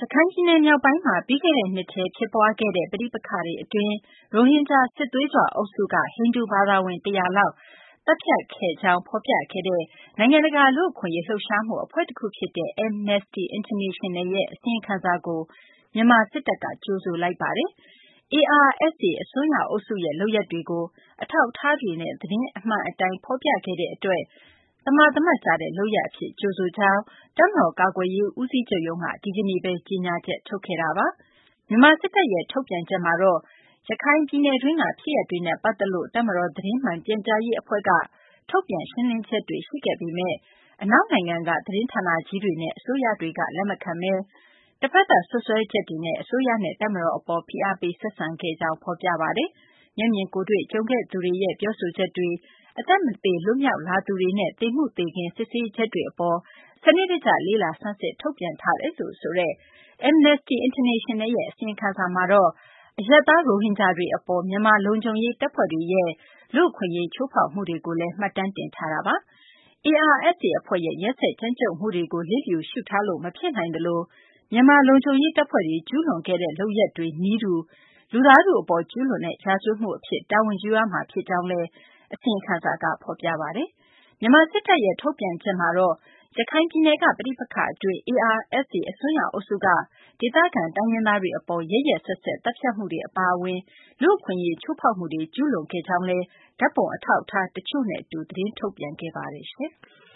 ရခိုင်ပြည်နယ်မြောက်ပိုင်းမှာပြီးခဲ့တဲ့နှစ်ထဲဖြစ်ပွားခဲ့တဲ့ပဋိပက္ခတွေအတွင်းရိုဟင်ဂျာစစ်သွေးကြွအုပ်စုကဟိန္ဒူဘာသာဝင်100လောက်သတ်ဖြတ်ခဲ့ကြောင်းဖော်ပြခဲ့တဲ့နိုင်ငံတကာလူ့အခွင့်အရေးလှုပ်ရှားမှုအဖွဲ့တခုဖြစ်တဲ့ Amnesty International ရဲ့အစီရင်ခံစာကိုမြန်မာစစ်တပ်ကကြိုဆိုလိုက်ပါတယ်။ ARSA အစွန်းရောက်အုပ်စုရဲ့လုပ်ရပ်တွေကိုအထောက်အထားတွေနဲ့သတင်းအမှန်အတိုင်းဖော်ပြခဲ့တဲ့အတွက်သမာသမတ်ကျတဲ့လုပ်ရပ်အဖြစ်ကြိုဆိုကြောင်းတပ်မတော်ကာကွယ်ရေးဦးစီးချုပ်ရုံးကဒီကနေ့ပဲကြေညာချက်ထုတ်ခဲ့တာပါ။မြန်မာစစ်တပ်ရဲ့ထုတ်ပြန်ချက်မှာတော့ရခိုင်ပြည်နယ်တွင်းကဖြစ်ရပ်တွေနဲ့ပတ်သက်လို့တပ်မတော်သတင်းမှန်ပြန်ကြားရေးအဖွဲ့ကထုတ်ပြန်ရှင်းလင်းချက်တွေရှိခဲ့ပေမဲ့အနောက်နိုင်ငံကသတင်းဌာနကြီးတွေနဲ့အစိုးရတွေကလက်မခံဘဲတဖက်သတ်ဆွဆွဲချက်တွေနဲ့အစိုးရနဲ့တပ်မတော်အပေါ်ဖိအားပေးဆက်ဆံခဲ့ကြောင်းဖော်ပြပါတယ်။မျက်မြင်ကိုယ်တွေ့ကြုံခဲ့သူတွေရဲ့ပြောဆိုချက်တွေအသက်မသေလွတ်မြောက်လာသူတွေနဲ့သေမှုသေခင်းစစ်ဆေးချက်တွေအပေါ်စနစ်တကျလေ့လာဆန်းစစ်ထုတ်ပြန်ထားတယ်လို့ဆိုတဲ့ Amnesty International ရဲ့အစီရင်ခံစာမှာတော့အရပ်သားရိုဟင်ဂျာတွေအပေါ်မြန်မာလုံခြုံရေးတပ်ဖွဲ့တွေရဲ့လူ့အခွင့်အရေးချိုးဖောက်မှုတွေကိုလည်းမှတ်တမ်းတင်ထားတာပါ။ ARSA အဖွဲ့ရဲ့ရက်စက်ကြမ်းကြုတ်မှုတွေကိုလျစ်လျူရှုထားလို့မဖြစ်နိုင်သလိုမြန်မာလုံခြုံရေးတပ်ဖွဲ့တွေကျူးလွန်ခဲ့တဲ့လုပ်ရပ်တွေနည်းတူလူသားထုအပေါ်ကျူးလွန်တဲ့ရာဇဝတ်မှုအဖြစ်တာဝန်ယူရမှာဖြစ်ကြောင်းလည်းအစီရင်ခံစာကဖော်ပြပါတယ်။မြန်မာစစ်တပ်ရဲ့ထုတ်ပြန်ချက်မှာတော့ရခိုင်ပြည်နယ်ကပဋိပက္ခအတွင်း ARSA အစွန်းရောက်အုပ်စုကဒေသခံတိုင်းရင်းသားတွေအပေါ်ရက်ရက်စက်စက်သတ်ဖြတ်မှုတွေအပါအဝင်လူ့အခွင့်အရေးချိုးဖောက်မှုတွေကျူးလွန်ခဲ့ကြောင်းလည်းဓာတ်ပုံအထောက်အထားတချို့နဲ့အတူသတင်းထုတ်ပြန်ခဲ့ပါတယ်။